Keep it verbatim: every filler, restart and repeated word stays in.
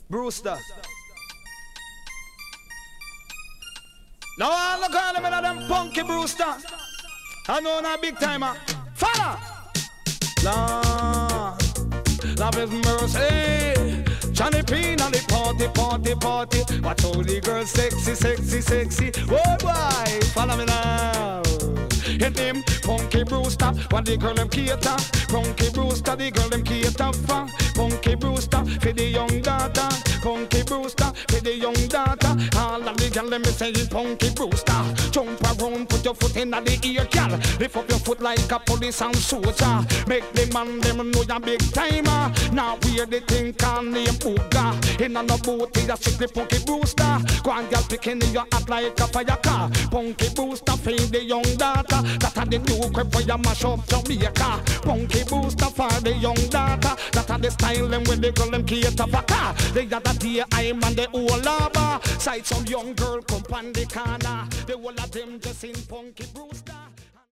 Brewster. Now all the call them in them punky Brewster. I know not big timer. Fire! Lord, love is mercy. Johnny P on the party, party, party. Watch all the girls sexy, sexy, sexy. Oh boy, follow me now. Hit him, Punky Brewster. What the girl them cater? Punky Brewster, the girl them cater for. Punky Brewster, for the young daughter. Punky Brewster, for the young daughter. All of the girl them say is Punky Brewster. Jump around, put your foot in the ear, girl. Lift up your foot like a police and soldier. Make the man them know you're big timer. Now wear the thing called name Booga. In a no booty, you strictly Punky Brewster. Go and girl picking in your hat like a fire car. Punky Brewster, for the young daughter. That are the new crap where you mash up Jamaica. Punky Brewster for the young daughter. That are the style them when they girl them cater for car. They got the day I'm and the old lava. Sight some young girl come on the corner. The whole of them just in Punky Brewster.